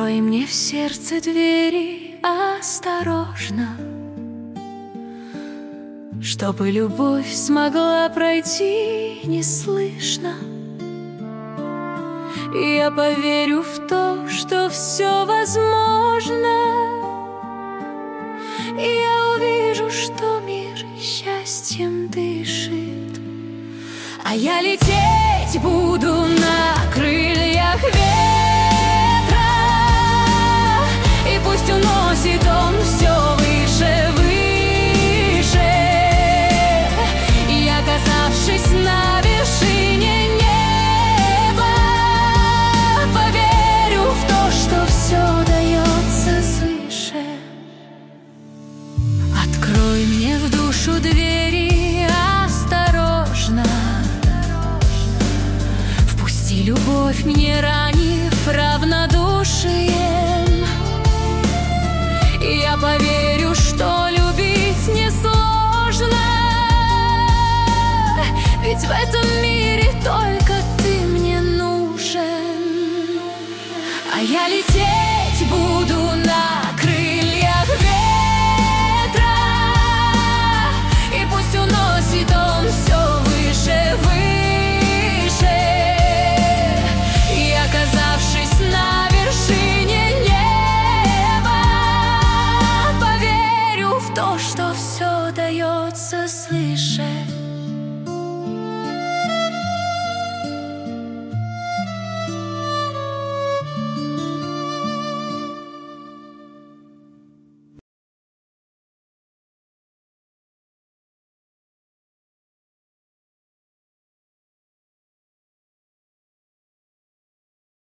Открой мне в сердце двери осторожно, чтобы любовь смогла пройти неслышно. Я поверю в то, что все возможно. Я увижу, что мир счастьем дышит, а я лететь буду на крыльях ветра. И пусть уносит он все выше, выше. И оказавшись на вершине неба, поверю в то, что все дается свыше. Открой мне в душу двери осторожно, впусти любовь мне, ранив равнодушием. Я поверю, что любить несложно, ведь в этом мире только ты мне нужен. А я лететь буду